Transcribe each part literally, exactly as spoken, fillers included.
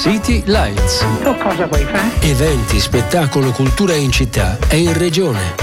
City Lights. Tu cosa vuoi fare? Eventi, spettacolo, cultura in città e in regione.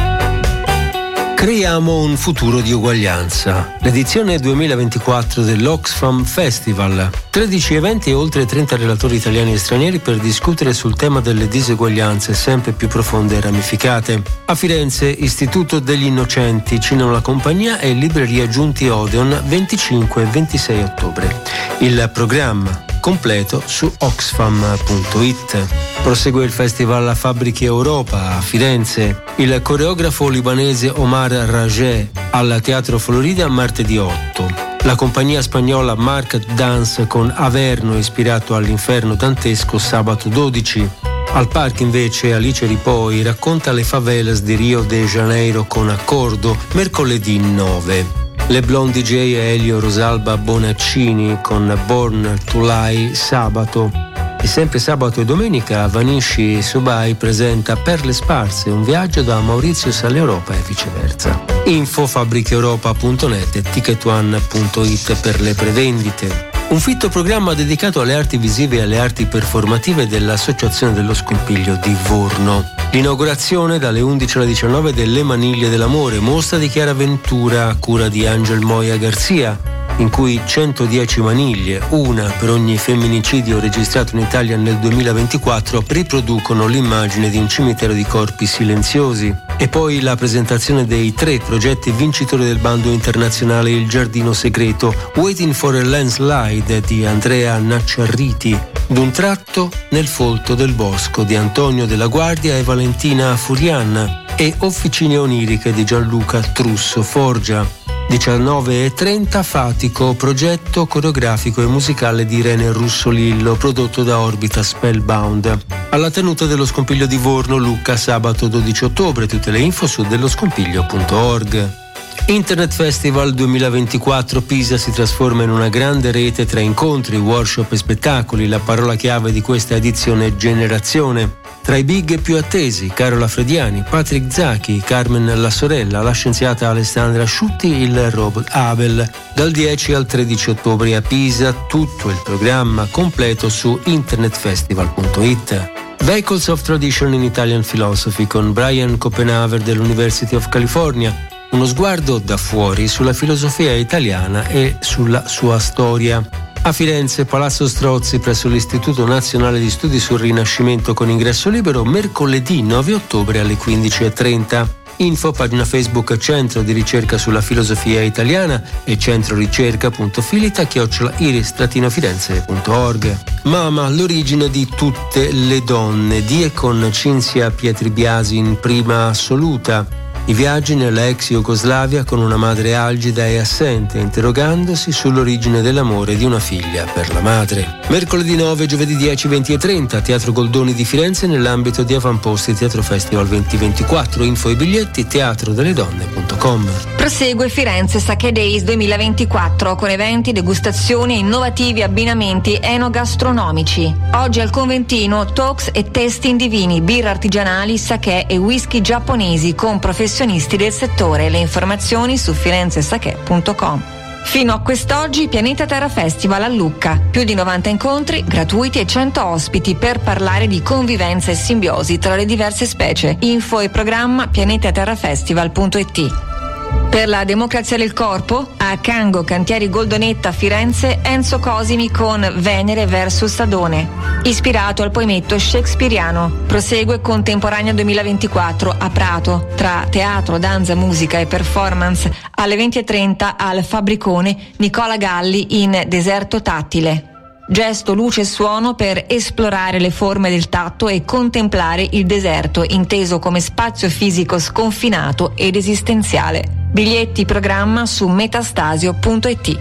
Creiamo un futuro di uguaglianza. L'edizione duemilaventiquattro dell'Oxfam Festival. tredici eventi e oltre trenta relatori italiani e stranieri per discutere sul tema delle diseguaglianze sempre più profonde e ramificate. A Firenze, Istituto degli Innocenti, Cinema La Compagnia e Libreria Giunti Odeon, venticinque e ventisei ottobre. Il programma completo su oxfam punto it. Prosegue il Festival Fabbriche Europa a Firenze. Il coreografo libanese Omar Rajeh al Teatro Florida martedì otto. La compagnia spagnola Market Dance con Averno ispirato all'inferno dantesco sabato dodici. Al parco invece Alice Ripoi racconta le favelas di Rio de Janeiro con Accordo mercoledì nove. Le Blonde D J e Elio Rosalba Bonaccini con Born to Lie sabato. E sempre sabato e domenica Vanishi Subai presenta Perle Sparse, un viaggio da Maurizio Sall'Europa e viceversa. Info fabbricheeuropa punto net e ticket one punto it per le prevendite. Un fitto programma dedicato alle arti visive e alle arti performative dell'Associazione dello Scompiglio di Vorno. L'inaugurazione dalle undici alle diciannove delle Maniglie dell'Amore, mostra di Chiara Ventura a cura di Angel Moya Garzia, in cui centodieci maniglie, una per ogni femminicidio registrato in Italia nel duemilaventiquattro, riproducono l'immagine di un cimitero di corpi silenziosi. E poi la presentazione dei tre progetti vincitori del bando internazionale Il Giardino Segreto, Waiting for a Landslide di Andrea Nacciarriti, D'un tratto nel folto del bosco di Antonio della Guardia e Valentina Furian e Officine oniriche di Gianluca Trusso Forgia. diciannove e trenta Fatico, progetto coreografico e musicale di Irene Russolillo, prodotto da Orbita Spellbound. Alla tenuta dello Scompiglio di Vorno, Lucca, sabato dodici ottobre. Tutte le info su delloscompiglio punto org. Internet Festival duemilaventiquattro Pisa si trasforma in una grande rete tra incontri, workshop e spettacoli. La parola chiave di questa edizione è generazione. Tra i big più attesi, Carola Frediani, Patrick Zacchi, Carmen La Sorella, la scienziata Alessandra Asciutti, il robot Abel. Dal dieci al tredici ottobre a Pisa, tutto il programma completo su internetfestival punto it. Vehicles of Tradition in Italian Philosophy con Brian Copenhaver dell'University of California. Uno sguardo da fuori sulla filosofia italiana e sulla sua storia. A Firenze, Palazzo Strozzi presso l'Istituto Nazionale di Studi sul Rinascimento con ingresso libero, mercoledì nove ottobre alle quindici e trenta. Info pagina Facebook Centro di Ricerca sulla Filosofia Italiana e centroricerca.filita chiocciola iris-firenze punto org. Mama, l'origine di tutte le donne, di e con Cinzia Pietribiasi in prima assoluta. I viaggi nella ex Jugoslavia con una madre algida e assente, interrogandosi sull'origine dell'amore di una figlia per la madre. Mercoledì nove, giovedì dieci, venti e trenta, Teatro Goldoni di Firenze nell'ambito di Avamposti Teatro Festival duemilaventiquattro. Info e biglietti teatro delle donne punto com. Prosegue Firenze Sake Days duemilaventiquattro con eventi, degustazioni e innovativi abbinamenti enogastronomici. Oggi al Conventino talks e tasting di vini, birra artigianali, sake e whisky giapponesi con professionisti del settore. Le informazioni su firenzesake punto com. Fino a quest'oggi Pianeta Terra Festival a Lucca. Più di novanta incontri gratuiti e cento ospiti per parlare di convivenza e simbiosi tra le diverse specie. Info e programma pianetaterrafestival punto it. Per la democrazia del corpo, a Cango Cantieri Goldonetta a Firenze, Enzo Cosimi con Venere versus Adone. Ispirato al poemetto shakespeariano. Prosegue Contemporanea duemilaventiquattro a Prato, tra teatro, danza, musica e performance. Alle venti e trenta al Fabbricone Nicola Galli in Deserto Tattile. Gesto, luce e suono per esplorare le forme del tatto e contemplare il deserto, inteso come spazio fisico sconfinato ed esistenziale. Biglietti programma su metastasio punto it.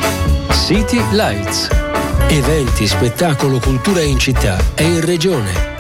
City Lights. Eventi, spettacolo, cultura in città e in regione.